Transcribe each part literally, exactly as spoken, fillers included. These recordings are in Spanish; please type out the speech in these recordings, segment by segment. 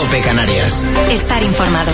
COPE Canarias. Estar informado.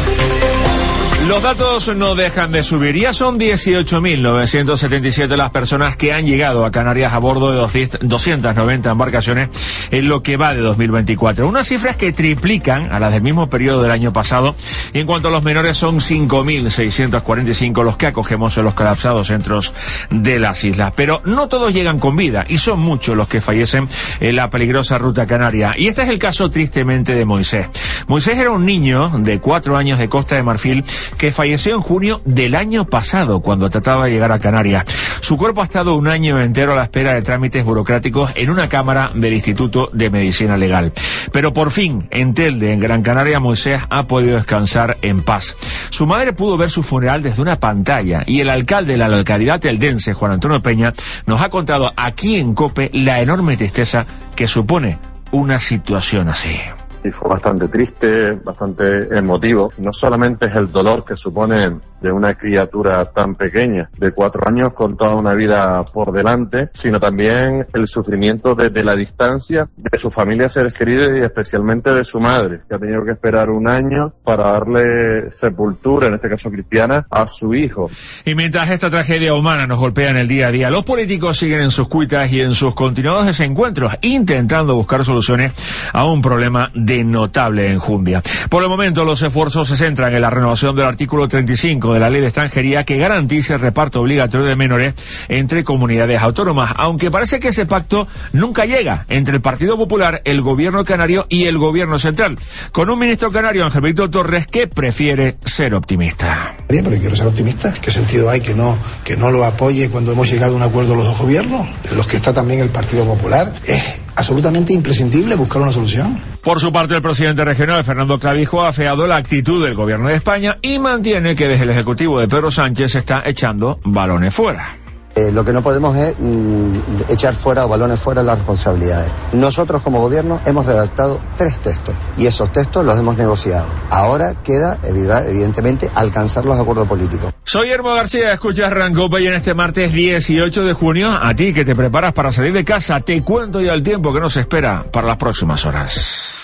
Los datos no dejan de subir. Ya son dieciocho mil novecientos setenta y siete las personas que han llegado a Canarias a bordo de doscientas noventa embarcaciones en lo que va de dos mil veinticuatro. Unas cifras que triplican a las del mismo periodo del año pasado. Y en cuanto a los menores, son cinco mil seiscientos cuarenta y cinco los que acogemos en los colapsados centros de las islas. Pero no todos llegan con vida y son muchos los que fallecen en la peligrosa ruta canaria. Y este es el caso tristemente de Moisés. Moisés era un niño de cuatro años de Costa de Marfil que falleció en junio del año pasado cuando trataba de llegar a Canarias. Su cuerpo ha estado un año entero a la espera de trámites burocráticos en una cámara del Instituto de Medicina Legal. Pero por fin, en Telde, en Gran Canaria, Moisés ha podido descansar en paz. Su madre pudo ver su funeral desde una pantalla y el alcalde de la localidad teldense, Juan Antonio Peña, nos ha contado aquí en COPE la enorme tristeza que supone una situación así. Y fue bastante triste, bastante emotivo. No solamente es el dolor que supone de una criatura tan pequeña, de cuatro años con toda una vida por delante, sino también el sufrimiento desde la distancia de su familia, seres queridos y especialmente de su madre, que ha tenido que esperar un año para darle sepultura, en este caso cristiana, a su hijo. Y mientras esta tragedia humana nos golpea en el día a día, los políticos siguen en sus cuitas y en sus continuados desencuentros, intentando buscar soluciones a un problema de notable enjundia. Por el momento, los esfuerzos se centran en la renovación del artículo treinta y cinco de la Ley de Extranjería que garantice el reparto obligatorio de menores entre comunidades autónomas, aunque parece que ese pacto nunca llega entre el Partido Popular, el gobierno canario y el gobierno central, con un ministro canario, Ángel Víctor Torres, que prefiere ser optimista. Pero quiero ser optimista. ¿Qué sentido hay que no, que no lo apoye cuando hemos llegado a un acuerdo los dos gobiernos, en los que está también el Partido Popular? Es absolutamente imprescindible buscar una solución. Por su parte, el presidente regional, Fernando Clavijo, ha afeado la actitud del gobierno de España y mantiene que desde el Ejecutivo de Pedro Sánchez se está echando balones fuera. Eh, lo que no podemos es mm, echar fuera o balones fuera las responsabilidades. Nosotros como gobierno hemos redactado tres textos y esos textos los hemos negociado. Ahora queda, evidentemente, alcanzar los acuerdos políticos. Soy Hermo García, escuchas Rancope y en este martes dieciocho de junio, a ti que te preparas para salir de casa, te cuento ya el tiempo que nos espera para las próximas horas.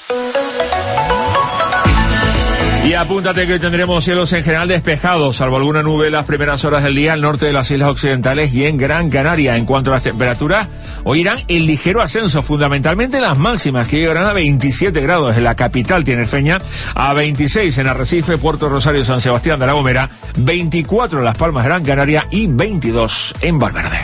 Y apúntate que tendremos cielos en general despejados, salvo alguna nube en las primeras horas del día al norte de las Islas Occidentales y en Gran Canaria. En cuanto a las temperaturas, hoy irán en ligero ascenso, fundamentalmente las máximas, que llegarán a veintisiete grados en la capital tinerfeña, a veintiséis en Arrecife, Puerto Rosario, San Sebastián de la Gomera, veinticuatro en Las Palmas, Gran Canaria y veintidós en Valverde.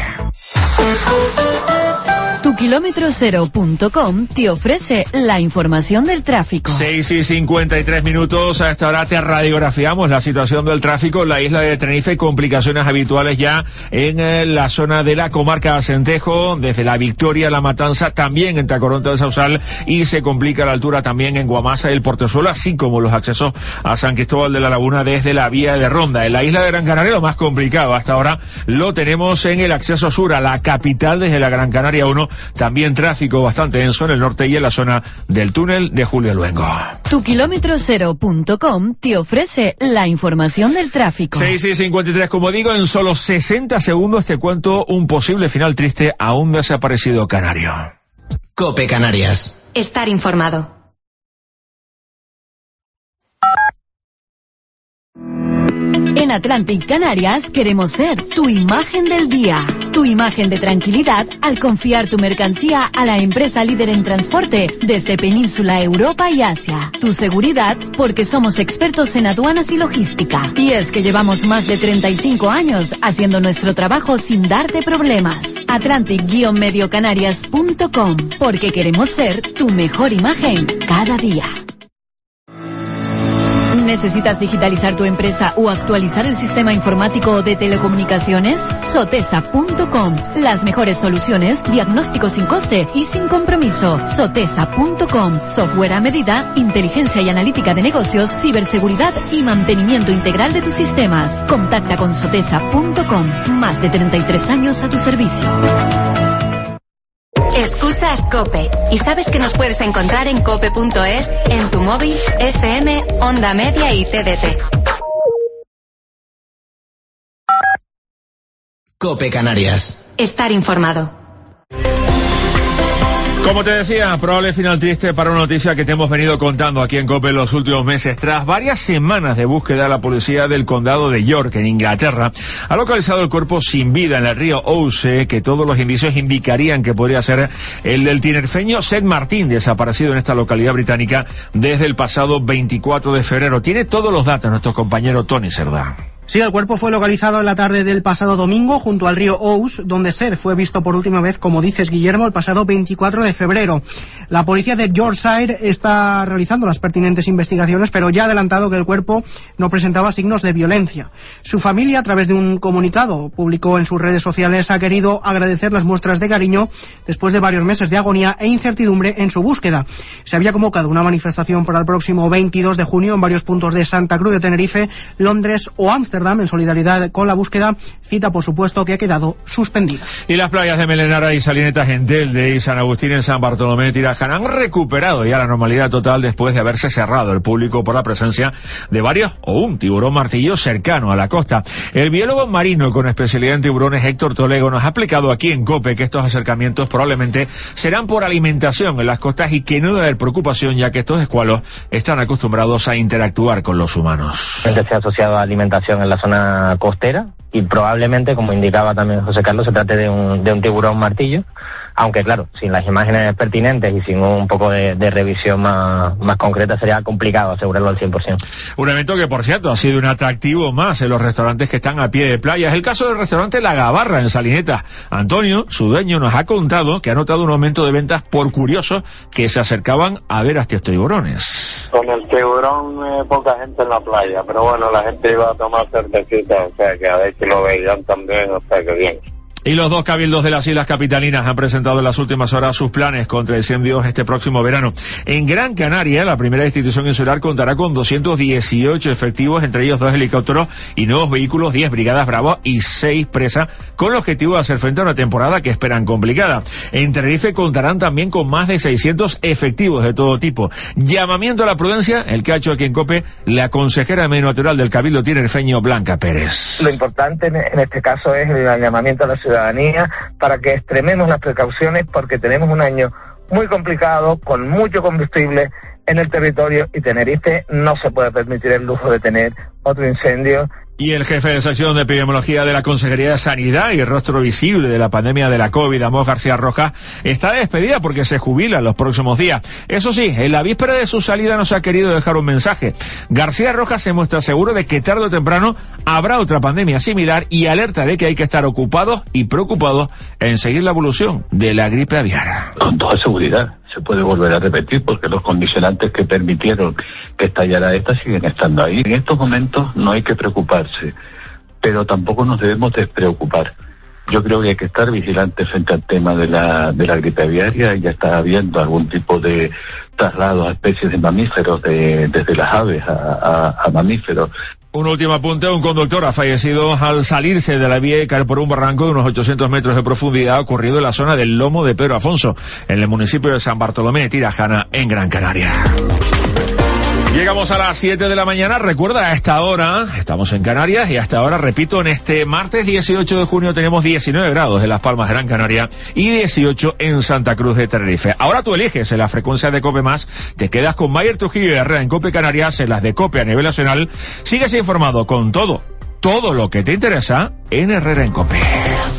Tu kilómetro cero punto com te ofrece la información del tráfico. seis y cincuenta y tres minutos. A esta hora te radiografiamos la situación del tráfico en la isla de Tenerife. Complicaciones habituales ya en eh, la zona de la comarca de Acentejo, desde La Victoria, La Matanza, también en Tacoronte del Sausal, y se complica a la altura también en Guamasa y el Portezuelo, así como los accesos a San Cristóbal de la Laguna desde la vía de Ronda. En la isla de Gran Canaria lo más complicado hasta ahora lo tenemos en el acceso sur a la capital desde la Gran Canaria uno. También tráfico bastante denso en el norte y en la zona del túnel de Julio Luengo. Tu kilómetro cero punto com te ofrece la información del tráfico. seis y cincuenta y tres, como digo, en solo sesenta segundos te cuento un posible final triste a un desaparecido canario. COPE Canarias. Estar informado. En Atlantic Canarias queremos ser tu imagen del día, tu imagen de tranquilidad al confiar tu mercancía a la empresa líder en transporte desde Península, Europa y Asia. Tu seguridad porque somos expertos en aduanas y logística. Y es que llevamos más de treinta y cinco años haciendo nuestro trabajo sin darte problemas. Atlantic Medio Canarias punto com, porque queremos ser tu mejor imagen cada día. ¿Necesitas digitalizar tu empresa o actualizar el sistema informático de telecomunicaciones? Sotesa punto com. Las mejores soluciones, diagnóstico sin coste y sin compromiso. Sotesa punto com. Software a medida, inteligencia y analítica de negocios, ciberseguridad y mantenimiento integral de tus sistemas. Contacta con Sotesa punto com. Más de treinta y tres años a tu servicio. Escuchas COPE y sabes que nos puedes encontrar en cope punto es, en tu móvil, F M, Onda Media y T D T. COPE Canarias. Estar informado. Como te decía, probable final triste para una noticia que te hemos venido contando aquí en COPE en los últimos meses. Tras varias semanas de búsqueda, la policía del condado de York, en Inglaterra, ha localizado el cuerpo sin vida en el río Ouse, que todos los indicios indicarían que podría ser el del tinerfeño Seth Martin, desaparecido en esta localidad británica desde el pasado veinticuatro de febrero. Tiene todos los datos nuestro compañero Tony Cerdá. Sí, el cuerpo fue localizado en la tarde del pasado domingo junto al río Ouse, donde Seth fue visto por última vez, como dices, Guillermo, el pasado veinticuatro de febrero. La policía de Yorkshire está realizando las pertinentes investigaciones, pero ya ha adelantado que el cuerpo no presentaba signos de violencia. Su familia, a través de un comunicado publicó en sus redes sociales, ha querido agradecer las muestras de cariño después de varios meses de agonía e incertidumbre en su búsqueda. Se había convocado una manifestación para el próximo veintidós de junio en varios puntos de Santa Cruz de Tenerife, Londres o Ámsterdam, en solidaridad con la búsqueda, cita por supuesto que ha quedado suspendida. Y las playas de Melenara y Salineta en Telde y San Agustín en San Bartolomé de Tirajana han recuperado ya la normalidad total después de haberse cerrado el público por la presencia de varios o un tiburón martillo cercano a la costa. El biólogo marino con especialidad en tiburones Héctor Toledo nos ha explicado aquí en COPE que estos acercamientos probablemente serán por alimentación en las costas y que no debe haber preocupación, ya que estos escualos están acostumbrados a interactuar con los humanos. Se ha asociado a alimentación en la zona costera y probablemente, como indicaba también José Carlos, se trate de un, de un tiburón martillo, aunque claro, sin las imágenes pertinentes y sin un poco de, de revisión más, más concreta sería complicado asegurarlo al cien por ciento. Un evento que, por cierto, ha sido un atractivo más en los restaurantes que están a pie de playa. Es el caso del restaurante La Gabarra en Salineta. Antonio, su dueño, nos ha contado que ha notado un aumento de ventas por curiosos que se acercaban a ver a estos tiburones. Con el tiburón eh, poca gente en la playa, pero bueno, la gente iba a tomar cervecita, o sea que a ver si lo veían también, o sea que bien. Y los dos cabildos de las Islas Capitalinas han presentado en las últimas horas sus planes contra incendios este próximo verano. En Gran Canaria, la primera institución insular contará con doscientos dieciocho efectivos, entre ellos dos helicópteros y nuevos vehículos, diez brigadas Bravo y seis presas, con el objetivo de hacer frente a una temporada que esperan complicada. En Tenerife contarán también con más de seiscientos efectivos de todo tipo. Llamamiento a la prudencia, el que ha hecho aquí en COPE la consejera de Medio Natural del Cabildo tinerfeño, Blanca Pérez. Lo importante en este caso es el llamamiento a la ciudadanía para que extrememos las precauciones, porque tenemos un año muy complicado, con mucho combustible en el territorio, y Tenerife no se puede permitir el lujo de tener otro incendio. Y el jefe de sección de epidemiología de la Consejería de Sanidad y el rostro visible de la pandemia de la COVID, Amos García Rojas, está despedida porque se jubila en los próximos días. Eso sí, en la víspera de su salida nos ha querido dejar un mensaje. García Rojas se muestra seguro de que tarde o temprano habrá otra pandemia similar y alerta de que hay que estar ocupados y preocupados en seguir la evolución de la gripe aviar. Con toda seguridad se puede volver a repetir, porque los condicionantes que permitieron que estallara esta siguen estando ahí. En estos momentos no hay que preocuparse, pero tampoco nos debemos despreocupar. Yo creo que hay que estar vigilantes frente al tema de la de la gripe aviaria. Ya está habiendo algún tipo de traslado a especies de mamíferos, de, desde las aves a, a, a mamíferos. Un último apunte, un conductor ha fallecido al salirse de la vía y caer por un barranco de unos ochocientos metros de profundidad ocurrido en la zona del Lomo de Pedro Afonso, en el municipio de San Bartolomé de Tirajana, en Gran Canaria. Llegamos a las siete de la mañana. Recuerda, a esta hora estamos en Canarias y hasta ahora, repito, en este martes dieciocho de junio tenemos diecinueve grados en Las Palmas, Gran Canaria, y dieciocho en Santa Cruz de Tenerife. Ahora tú eliges en la frecuencia de COPE Más, te quedas con Mayer Trujillo y Herrera en COPE Canarias, en las de COPE a nivel nacional. Sigues informado con todo, todo lo que te interesa en Herrera en COPE.